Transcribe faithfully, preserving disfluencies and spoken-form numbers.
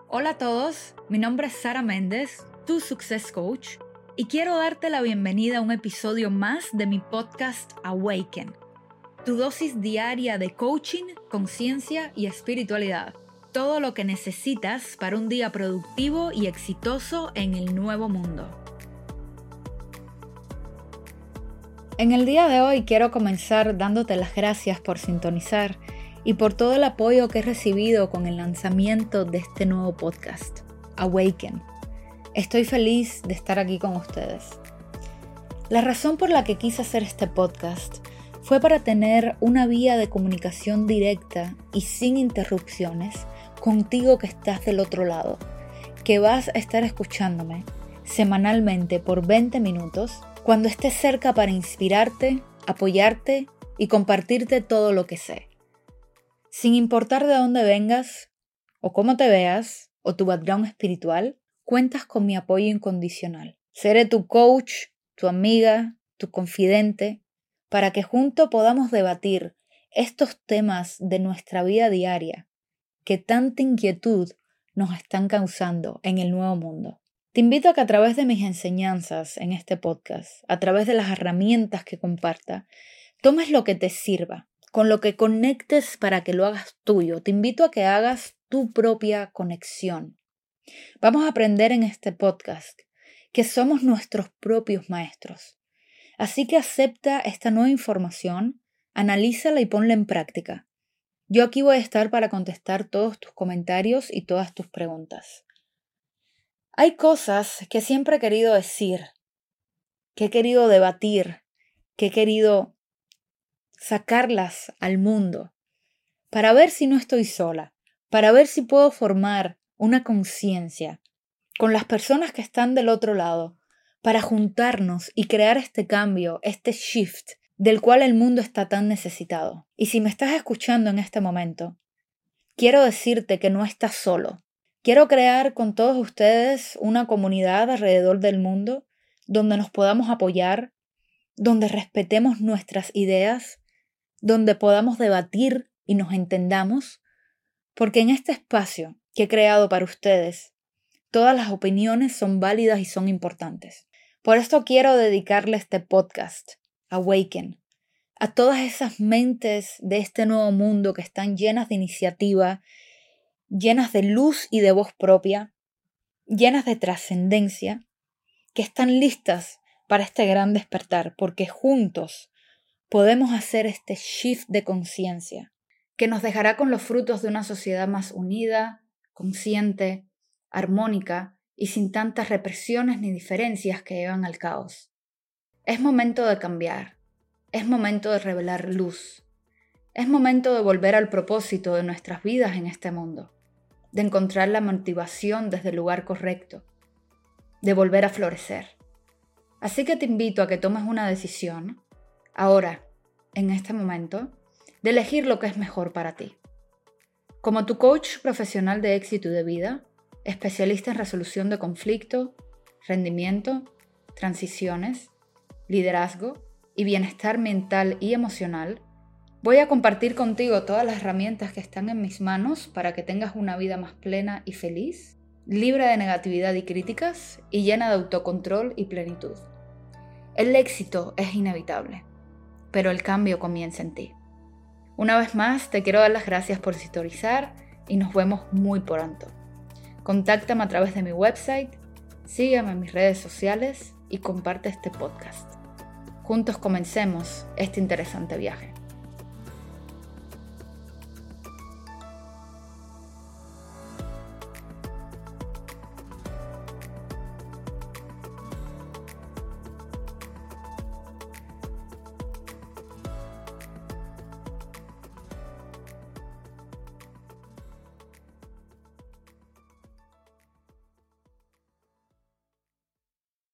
Hola a todos, mi nombre es Sara Méndez, tu Success Coach, y quiero darte la bienvenida a un episodio más de mi podcast Awaken, tu dosis diaria de coaching, conciencia y espiritualidad. Todo lo que necesitas para un día productivo y exitoso en el nuevo mundo. En el día de hoy quiero comenzar dándote las gracias por sintonizar y por todo el apoyo que he recibido con el lanzamiento de este nuevo podcast, Awaken. Estoy feliz de estar aquí con ustedes. La razón por la que quise hacer este podcast fue para tener una vía de comunicación directa y sin interrupciones contigo que estás del otro lado, que vas a estar escuchándome semanalmente por veinte minutos cuando estés cerca para inspirarte, apoyarte y compartirte todo lo que sé. Sin importar de dónde vengas, o cómo te veas, o tu background espiritual, cuentas con mi apoyo incondicional. Seré tu coach, tu amiga, tu confidente, para que juntos podamos debatir estos temas de nuestra vida diaria que tanta inquietud nos están causando en el nuevo mundo. Te invito a que a través de mis enseñanzas en este podcast, a través de las herramientas que comparta, tomes lo que te sirva, con lo que conectes para que lo hagas tuyo. Te invito a que hagas tu propia conexión. Vamos a aprender en este podcast que somos nuestros propios maestros. Así que acepta esta nueva información, analízala y ponla en práctica. Yo aquí voy a estar para contestar todos tus comentarios y todas tus preguntas. Hay cosas que siempre he querido decir, que he querido debatir, que he querido sacarlas al mundo, para ver si no estoy sola, para ver si puedo formar una conciencia con las personas que están del otro lado, para juntarnos y crear este cambio, este shift del cual el mundo está tan necesitado. Y si me estás escuchando en este momento, quiero decirte que no estás solo. Quiero crear con todos ustedes una comunidad alrededor del mundo donde nos podamos apoyar, donde respetemos nuestras ideas, donde podamos debatir y nos entendamos, porque en este espacio que he creado para ustedes, todas las opiniones son válidas y son importantes. Por esto quiero dedicarle este podcast, Awaken, a todas esas mentes de este nuevo mundo que están llenas de iniciativa, llenas de luz y de voz propia, llenas de trascendencia, que están listas para este gran despertar, porque juntos podemos hacer este shift de conciencia que nos dejará con los frutos de una sociedad más unida, consciente, armónica y sin tantas represiones ni diferencias que llevan al caos. Es momento de cambiar, es momento de revelar luz, es momento de volver al propósito de nuestras vidas en este mundo, de encontrar la motivación desde el lugar correcto, de volver a florecer. Así que te invito a que tomes una decisión, ahora, en este momento, de elegir lo que es mejor para ti. Como tu coach profesional de éxito y de vida, especialista en resolución de conflicto, rendimiento, transiciones, liderazgo y bienestar mental y emocional, voy a compartir contigo todas las herramientas que están en mis manos para que tengas una vida más plena y feliz, libre de negatividad y críticas y llena de autocontrol y plenitud. El éxito es inevitable, pero el cambio comienza en ti. Una vez más, te quiero dar las gracias por sintonizar y nos vemos muy pronto. Contáctame a través de mi website, sígueme en mis redes sociales y comparte este podcast. Juntos comencemos este interesante viaje.